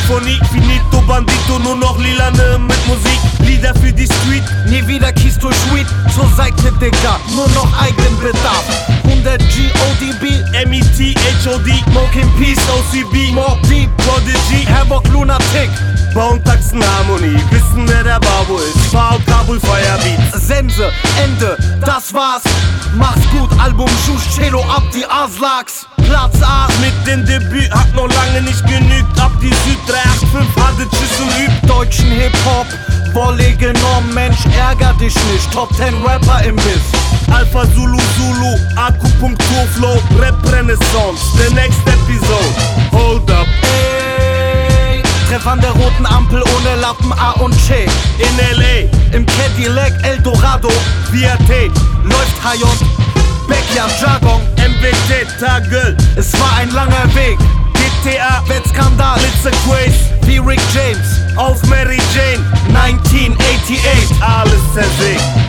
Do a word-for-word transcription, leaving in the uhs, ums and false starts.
Symphonie, finito bandito, nur noch lilane mit Musik. Lieder für die Street, nie wieder kiest du Sweet zur Seite, Digga, nur noch Eigenbedarf. hundert G O D B, M E T H O D, Smoking Peace, O C B, More Deep, Prodigy, Havoc Lunatic, Bauen Taxen Harmonie, wissen wer der Babo ist. V Kabul Firebeats, Sense, Ende, das war's. Mach's gut, Album Schuss, Cello ab die Aslaks. Platz A mit dem Debüt hat noch lange nicht genügt. Ab die Süd drei acht fünf hatte Tschüss und übt. Deutschen Hip-Hop, Volley genommen, Mensch, ärger dich nicht. Top zehn Rapper im Biss. Alpha Zulu Zulu, Akupunktur Flow, Rap Renaissance, the next episode. Hold up, Ey, Treff an der roten Ampel ohne Lappen A und C. in L A, Im Cadillac Eldorado, V R T, läuft H J, Backyard Jargon. M B T, Tagel, Es war ein langer Weg, G T A, Wettskandal, Blitzer Quays, wie Rick James, auf Mary Jane, neunzehnhundertachtundachtzig. alles zersägt.